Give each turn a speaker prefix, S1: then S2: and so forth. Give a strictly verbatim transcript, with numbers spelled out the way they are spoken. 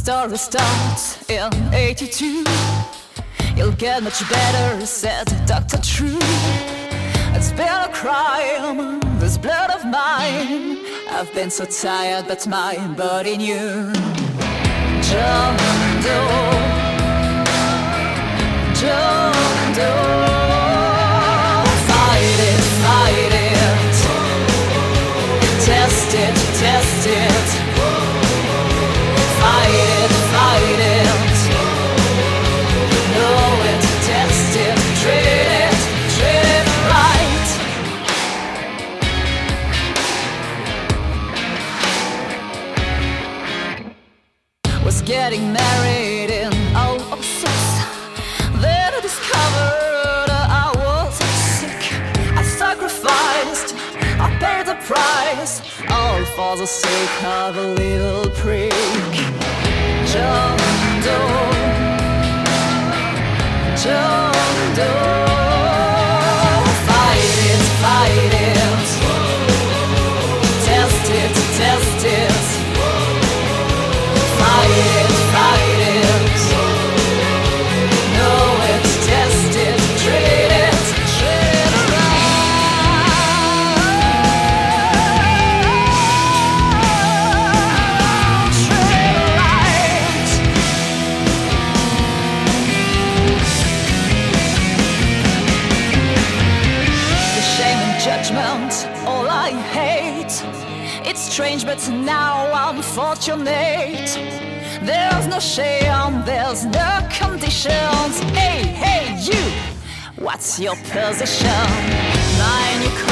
S1: story starts in eighty-two. You'll get much better, said Doctor True. It's been a crime, this blood of mine. I've been so tired, but my body knew. John Doe, John Doe. Fight it, fight it. Test it, test it. Fight it, fight it. Know it, test it, treat it, treat it right. Was getting married in oh six. Then I discovered I was sick. I sacrificed, I paid the price, all for the sake of a little prick. John Doe, John Doe. Fight it, fight it. Test it, test it. Fight it, fight it. Know it, test it, treat it, treat it right. Treat it right. The shame and judgment, all I hate. It's strange, but now I'm fortunate. There's no shame, there's no conditions. Hey, hey, you, what's your position? Mine, you